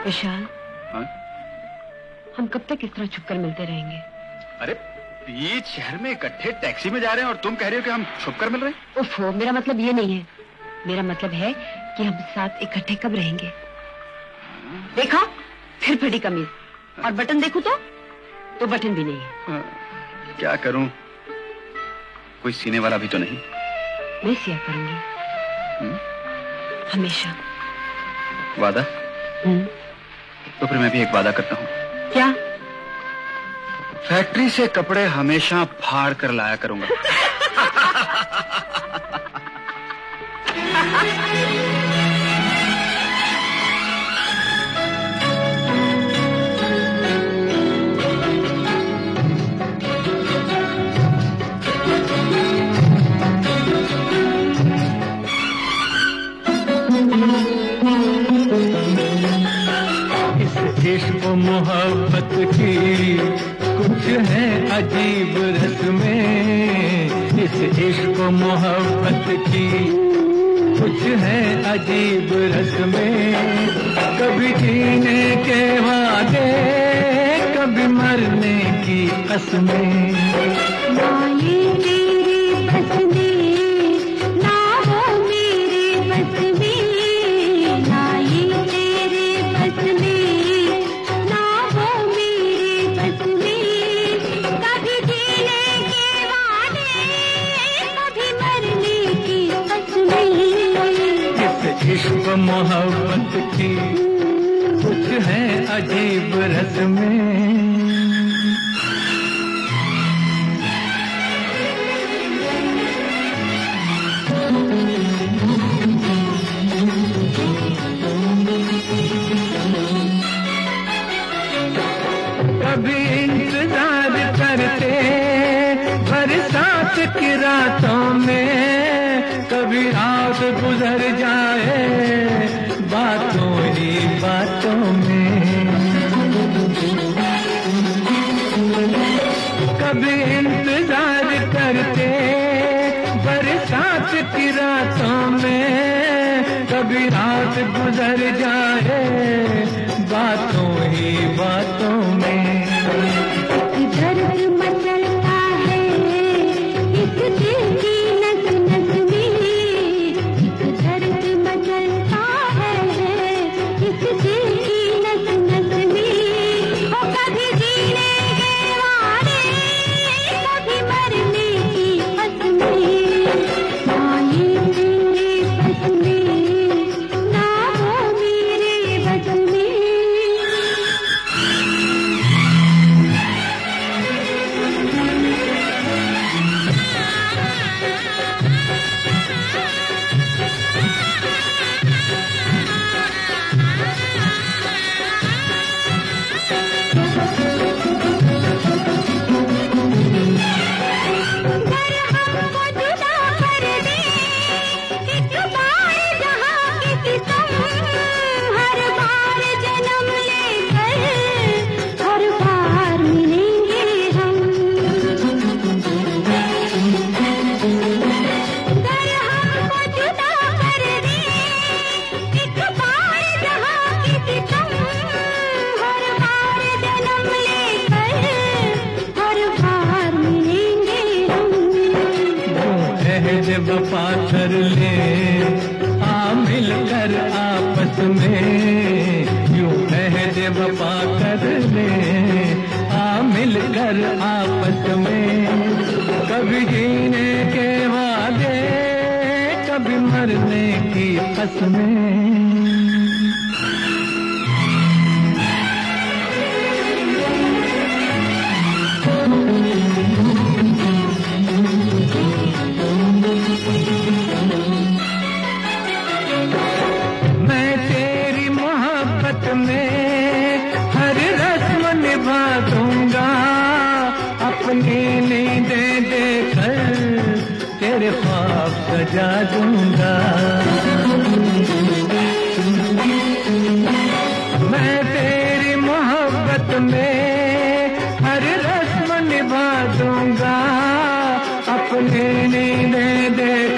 विशाल, हाँ? हम कब तक इस तरह छुपकर मिलते रहेंगे? अरे बीच शहर में इकट्ठे टैक्सी में जा रहे हैं और तुम कह रही हो कि हम छुपकर मिल रहे हैं? ओफो, मेरा मतलब ये नहीं है। मेरा मतलब है कि हम साथ इकट्ठे कब रहेंगे। देखा, फिर फटी कमीज, और बटन देखूं तो बटन भी नहीं है। क्या करूं, कोई सीने वाला भी तो नहीं। मैं सिया करूंगी। हमेशा। वादा? तो फिर मैं भी एक वादा करता हूँ। क्या? फैक्ट्री से कपड़े हमेशा फाड़ कर लाया करूंगा। इश्क मोहब्बत की कुछ है अजीब रस्में, इस इश्क मोहब्बत की कुछ है अजीब रस्में। कभी जीने के वादे, कभी मरने की कसमें। ना ये तेरे बस में, ना वो मेरे बस में, ना ये तेरे बस में, ना वो मेरे बस में। कभी जीने के वादे, कभी मरने की कसमें। इस इश्क मोहब्बत की कुछ है अजीब रस्में। कभी इंतजार करते बरसात की रातों में, कभी रात गुजर जाए बातों ही बातों में। कभी इंतजार करते बरसात की रातों में, कभी रात गुजर जाए बातों ही बातों में। दर्द मचलता है इस दिल की नस नस में, दर्द मचलता है इस दिल की नस नस में। ओ कभी जीने के वादे, कभी मरने की कसमें। ना ये तेरे बस में, ना वो मेरे बस में। वफा कर ले आ मिलकर आपस में, यूं अहद वफा कर ले आ मिलकर आपस में। कभी जीने के वादे, कभी मरने की कसमें। मैं तेरी मोहब्बत में हर रस्म निभा दूंगा, अपनी नींदें देकर तेरे ख्वाब सजा दूंगा। मैं तेरी मोहब्बत में हर रस्म निभा दूंगा, अपनी नींदें देकर